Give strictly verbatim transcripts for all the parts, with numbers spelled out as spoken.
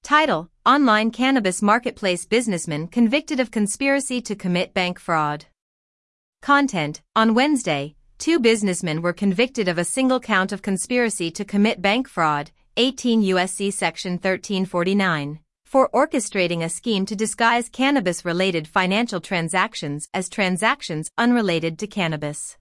Title: Online Cannabis Marketplace Businessman Convicted of Conspiracy to Commit Bank Fraud. Content: On Wednesday, two businessmen were convicted of a single count of conspiracy to commit bank fraud, eighteen U S C Section thirteen forty-nine, for orchestrating a scheme to disguise cannabis-related financial transactions as transactions unrelated to cannabis.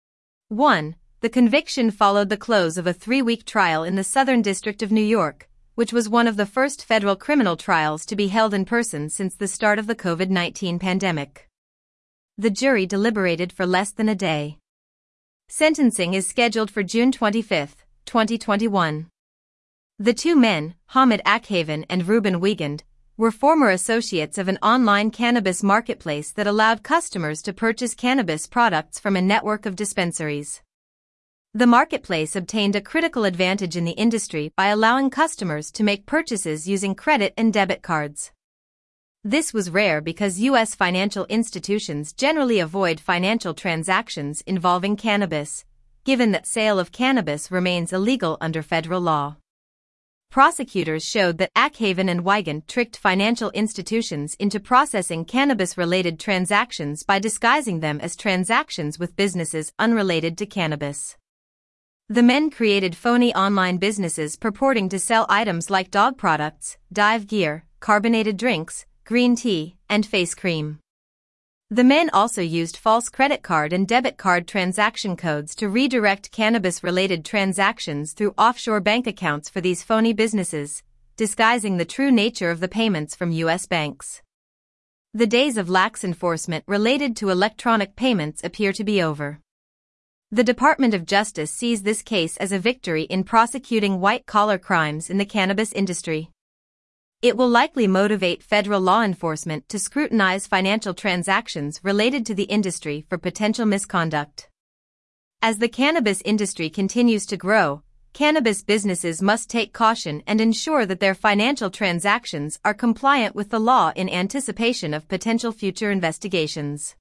one. The conviction followed the close of a three-week trial in the Southern District of New York, which was one of the first federal criminal trials to be held in person since the start of the COVID nineteen pandemic. The jury deliberated for less than a day. Sentencing is scheduled for June twenty-fifth, twenty twenty-one. The two men, Hamid Akhavan and Reuben Wiegand, were former associates of an online cannabis marketplace that allowed customers to purchase cannabis products from a network of dispensaries. The marketplace obtained a critical advantage in the industry by allowing customers to make purchases using credit and debit cards. This was rare because U S financial institutions generally avoid financial transactions involving cannabis, given that sale of cannabis remains illegal under federal law. Prosecutors showed that Akhavan and Wiegand tricked financial institutions into processing cannabis-related transactions by disguising them as transactions with businesses unrelated to cannabis. The men created phony online businesses purporting to sell items like dog products, dive gear, carbonated drinks, green tea, and face cream. The men also used false credit card and debit card transaction codes to redirect cannabis-related transactions through offshore bank accounts for these phony businesses, disguising the true nature of the payments from U S banks. The days of lax enforcement related to electronic payments appear to be over. The Department of Justice sees this case as a victory in prosecuting white-collar crimes in the cannabis industry. It will likely motivate federal law enforcement to scrutinize financial transactions related to the industry for potential misconduct. As the cannabis industry continues to grow, cannabis businesses must take caution and ensure that their financial transactions are compliant with the law in anticipation of potential future investigations.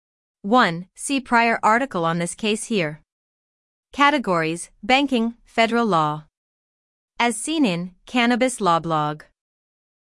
one. See prior article on this case here. Categories: Banking, Federal Law. As seen in Cannabis Law Blog.